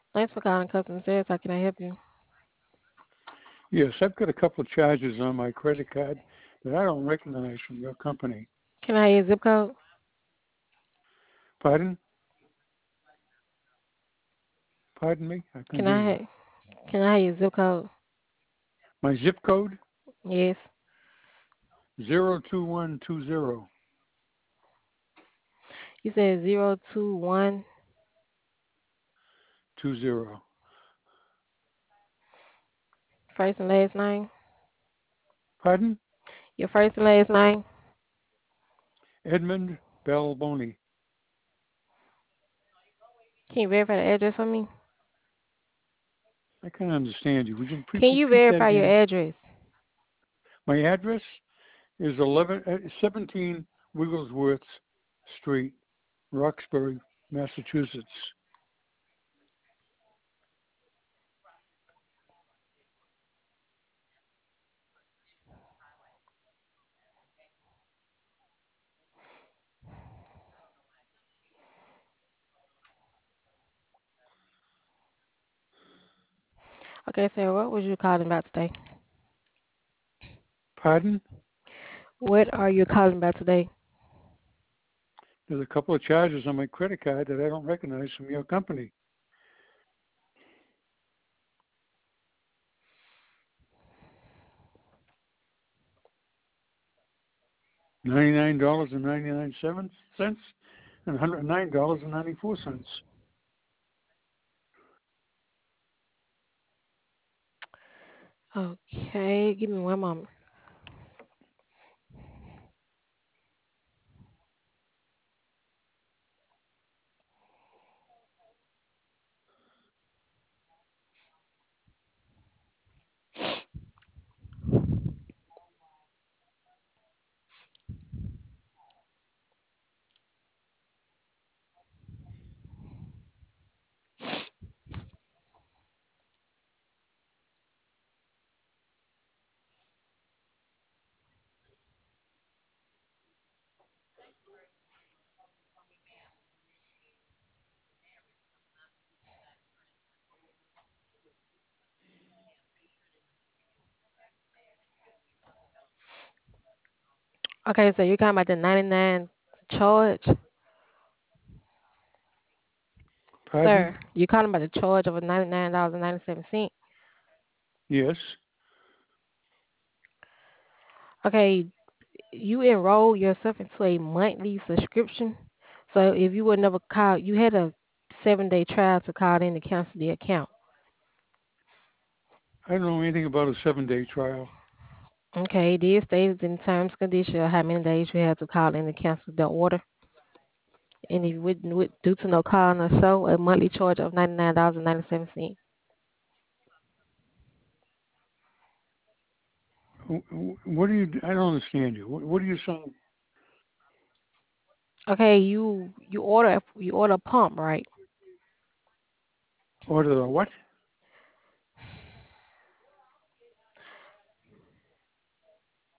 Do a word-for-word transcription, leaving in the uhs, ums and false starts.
Thanks for calling customer service. How can I help you? Yes, I've got a couple of charges on my credit card that I don't recognize from your company. Can I have your zip code? Pardon? Pardon me? I couldn't Can hear I you. have Can I have your zip code? My zip code? Yes. Zero two one two zero. You said zero two one. Two zero. First and last name. Pardon? Your first and last name. Edmund Balboni. Can you verify the address for me? I can't understand you. Would you pre- Can you repeat that verify your again? address? My address is eleven, uh, seventeen Wigglesworth Street, Roxbury, Massachusetts. Okay, sir. What was you calling about today? Pardon? What are you calling about today? There's a couple of charges on my credit card that I don't recognize from your company. ninety-nine dollars and ninety-nine cents and one hundred nine dollars and ninety-four cents. Okay, give me one moment. Okay, so you're talking about the ninety-nine charge, Pardon? sir. You're calling about the charge of a ninety-nine dollars and ninety-seven cents. Yes. Okay, you enroll yourself into a monthly subscription. So if you would never call, you had a seven day trial to call in to cancel the account. I don't know anything about a seven day trial. Okay, it is stated in terms and conditions of how many days you have to call in to cancel the order. And if you would, would due to no calling or so, a monthly charge of ninety nine dollars and ninety seven cents. What do you, I don't understand you. What are you saying? Okay, you you order you order a pump, right? Order the what?